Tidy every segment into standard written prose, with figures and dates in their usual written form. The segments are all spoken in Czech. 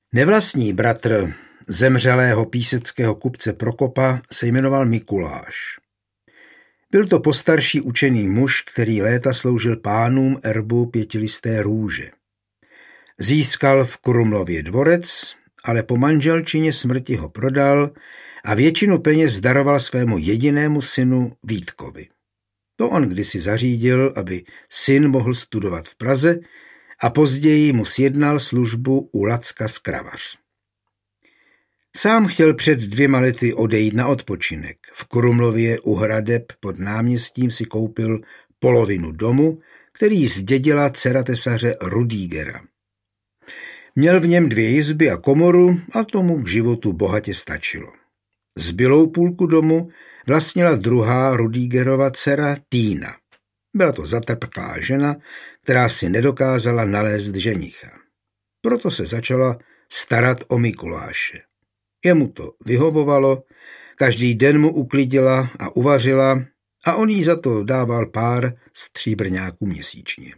Nevlastní bratr zemřelého píseckého kupce Prokopa se jmenoval Mikuláš. Byl to postarší učený muž, který léta sloužil pánům erbu Pětilisté růže. Získal v Krumlově dvorec, ale po manželčině smrti ho prodal a většinu peněz daroval svému jedinému synu Vítkovi. To on kdysi zařídil, aby syn mohl studovat v Praze a později mu sjednal službu u Lacka Skravař. Sám chtěl před 2 lety odejít na odpočinek. V Krumlově u hradeb pod náměstím si koupil polovinu domu, který zdědila dcera tesaře Rudígera. Měl v něm 2 izby a komoru a tomu k životu bohatě stačilo. Zbylou půlku domu vlastnila druhá Rudígerova dcera Týna. Byla to zatrpklá žena, která si nedokázala nalézt ženicha. Proto se začala starat o Mikuláše. Jemu to vyhovovalo, každý den mu uklidila a uvařila a on jí za to dával pár stříbrňáků měsíčně.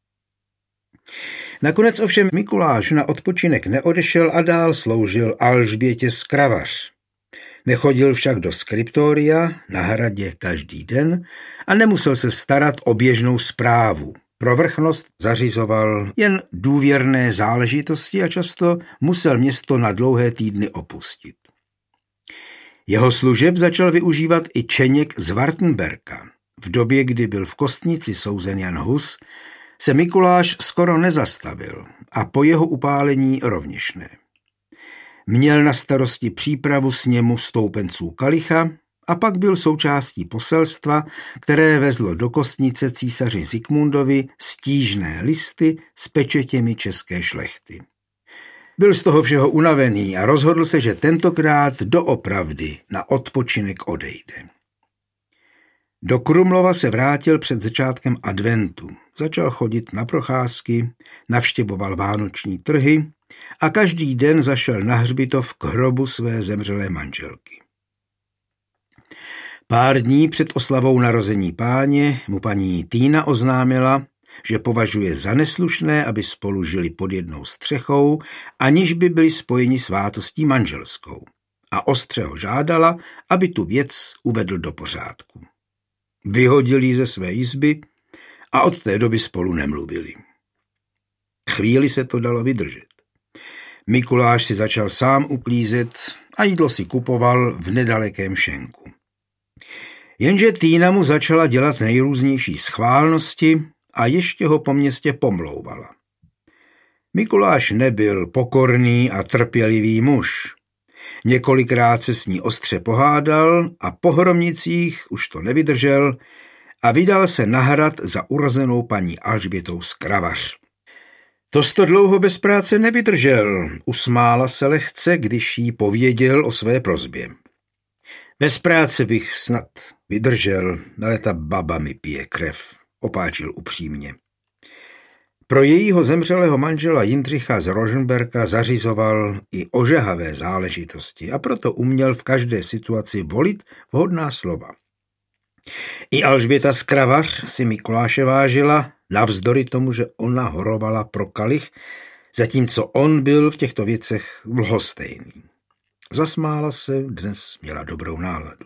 Nakonec ovšem Mikuláš na odpočinek neodešel a dál sloužil Alžbětě Skravař. Nechodil však do skriptoria na hradě každý den a nemusel se starat o běžnou správu. Pro vrchnost zařizoval jen důvěrné záležitosti a často musel město na dlouhé týdny opustit. Jeho služeb začal využívat i Čeněk z Wartenberka. V době, kdy byl v Kostnici souzen Jan Hus, se Mikuláš skoro nezastavil a po jeho upálení rovněž ne. Měl na starosti přípravu sněmu stoupenců Kalicha a pak byl součástí poselstva, které vezlo do Kostnice císaři Zikmundovi stížné listy s pečetěmi české šlechty. Byl z toho všeho unavený a rozhodl se, že tentokrát doopravdy na odpočinek odejde. Do Krumlova se vrátil před začátkem adventu. Začal chodit na procházky, navštěvoval vánoční trhy a každý den zašel na hřbitov k hrobu své zemřelé manželky. Pár dní před oslavou narození Páně mu paní Týna oznámila, že považuje za neslušné, aby spolu žili pod jednou střechou, aniž by byli spojeni svátostí manželskou, a ostře ho žádala, aby tu věc uvedl do pořádku. Vyhodil ji ze své izby a od té doby spolu nemluvili. Chvíli se to dalo vydržet. Mikuláš si začal sám uklízet a jídlo si kupoval v nedalekém šenku. Jenže Týna mu začala dělat nejrůznější schválnosti a ještě ho po městě pomlouvala. Mikuláš nebyl pokorný a trpělivý muž. Několikrát se s ní ostře pohádal a po hromnicích už to nevydržel a vydal se na hrad za urozenou paní Alžbětou Skravař. To dlouho bez práce nevydržel, usmála se lehce, když jí pověděl o své prosbě. Bez práce bych snad vydržel, ale ta baba mi pije krev, opáčil upřímně. Pro jejího zemřelého manžela Jindřicha z Rožmberka zařizoval i ožehavé záležitosti a proto uměl v každé situaci volit vhodná slova. I Alžběta Skravař si Mikuláše vážila, navzdory tomu, že ona horovala pro kalich, zatímco on byl v těchto věcech lhostejný. Zasmála se, dnes měla dobrou náladu.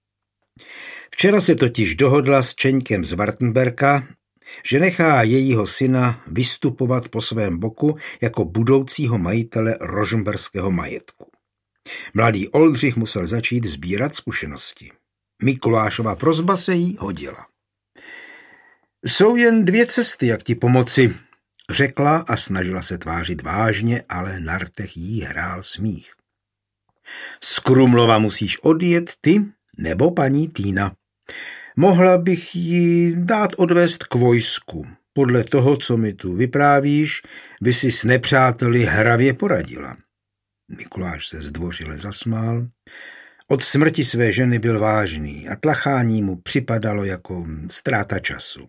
Včera se totiž dohodla s Čeňkem z Wartenberka, že nechá jejího syna vystupovat po svém boku jako budoucího majitele rožmberského majetku. Mladý Oldřich musel začít sbírat zkušenosti. Mikulášova prosba se jí hodila. Jsou jen 2 cesty, jak ti pomoci, řekla a snažila se tvářit vážně, ale na rtech jí hrál smích. Z Krumlova musíš odjet ty nebo paní Týna. Mohla bych ji dát odvést k vojsku. Podle toho, co mi tu vyprávíš, by si s nepřáteli hravě poradila. Mikuláš se zdvořile zasmál. Od smrti své ženy byl vážný a tlachání mu připadalo jako ztráta času.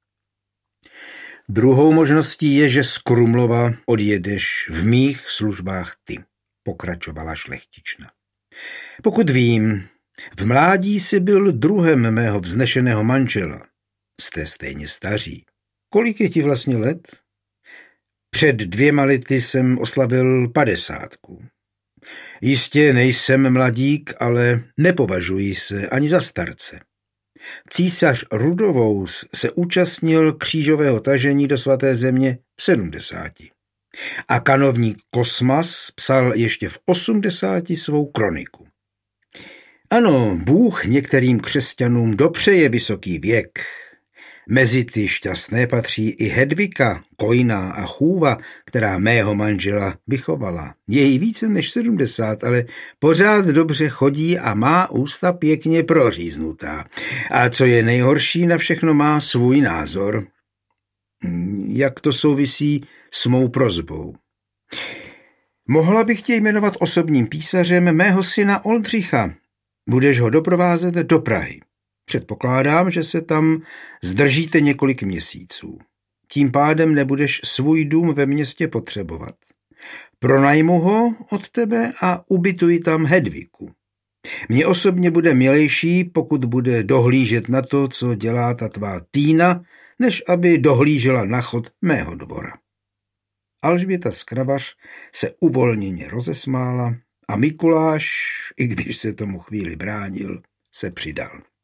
Druhou možností je, že z Krumlova odjedeš v mých službách ty, pokračovala šlechtična. Pokud vím, v mládí jsi byl druhem mého vznešeného manžela. Jste stejně staří. Kolik je ti vlastně let? Před 2 lety jsem oslavil 50. Jistě nejsem mladík, ale nepovažuji se ani za starce. Císař Rudovous se účastnil křížového tažení do svaté země v 70. A kanovník Kosmas psal ještě v 80 svou kroniku. Ano, Bůh některým křesťanům dopřeje vysoký věk. Mezi ty šťastné patří i Hedvika, Kojná a Chůva, která mého manžela vychovala. Je jí více než 70, ale pořád dobře chodí a má ústa pěkně proříznutá. A co je nejhorší, na všechno má svůj názor. Jak to souvisí s mou prosbou? Mohla bych tě jmenovat osobním písařem mého syna Oldřicha. Budeš ho doprovázet do Prahy. Předpokládám, že se tam zdržíte několik měsíců. Tím pádem nebudeš svůj dům ve městě potřebovat. Pronajmu ho od tebe a ubytuji tam Hedviku. Mně osobně bude milejší, pokud bude dohlížet na to, co dělá ta tvá Týna, než aby dohlížela na chod mého dvora. Alžběta Skravař se uvolněně rozesmála a Mikuláš, i když se tomu chvíli bránil, se přidal.